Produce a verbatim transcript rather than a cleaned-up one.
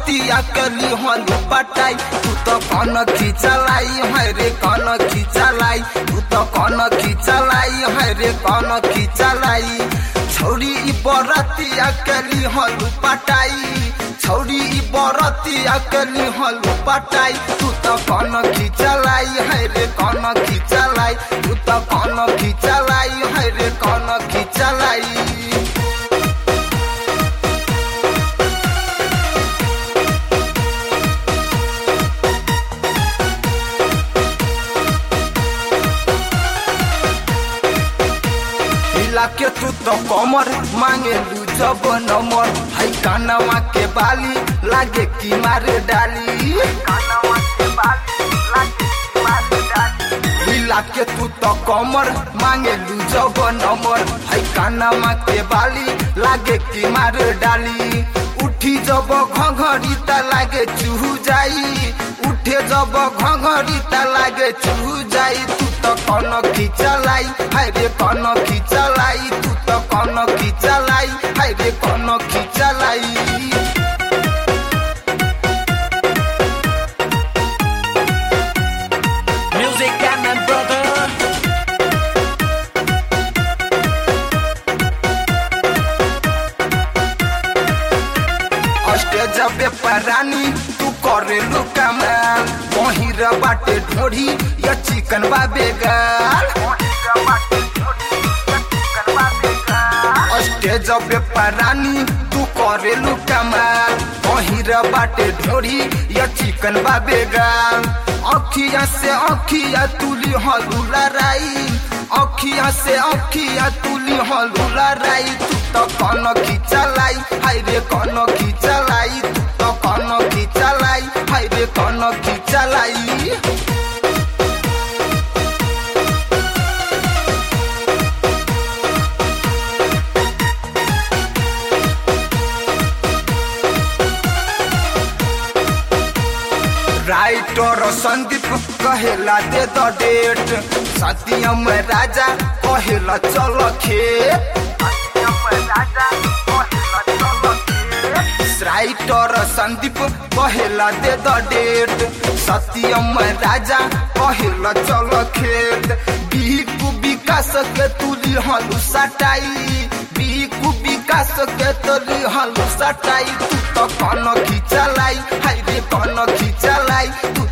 रतिया कली हलू पटाई तू तो कौन खिंचलाई है रे कौन खिंचलाई तू तो कौन खिंचलाई है रे कौन खिंचलाई छौरी बरतिया कली हलू पटाई छौरी बरतिया कली हलू पटाई तू तो कौन खिंचलाई है रे कौन खिंचलाई तू तो कौन खिंचलाई है रे कौन खिंचलाई के तू तो कमर मांगे लू जब नंबर है कानवा के बाली लागे की मारे डाली हिला के तू तो कमर मांगे लू जब नंबर है कानवा के बाली लागे की मारे डाली उठी जब घघरी ता लागे चूहू जाई उठे जब घघरी ता लागे चूहू जाई तू तो कौन खिंचलाई हाय रे कौन खिंचलाई तू तो कौन खिंचलाई हाय रे कौन खिंचलाई Music and my brother जब परानी तू करे लू कमाल बहिर बाटे ढोढ़ी या चिकन बाबे गाल स्टेज पे परानी तू करे लू कमाल बहिर बाटे ढोढ़ी या चिकन बाबे गाल अखिया से अखिया तुली हलू लड़ाई अखिया से अखिया तुली हलू लड़ाई तू तो कौन खिंचलाई हाय रे कौन खिंचलाई तू तो कौन खिंचलाई हाय रे कौन खिंचलाई राइटर संदीप कहेला दे द डेट सत्यम राजा कहेला चल खेत राइटर संदीप कहेला दे द डेट सत्यम राजा कहेला चल खेत बिकु विकास के तुली हलू सटाई बिकु विकास के तुली हलू सटाई तू तो कौन खिंचलाई हाय रे कौन खिंचलाई तू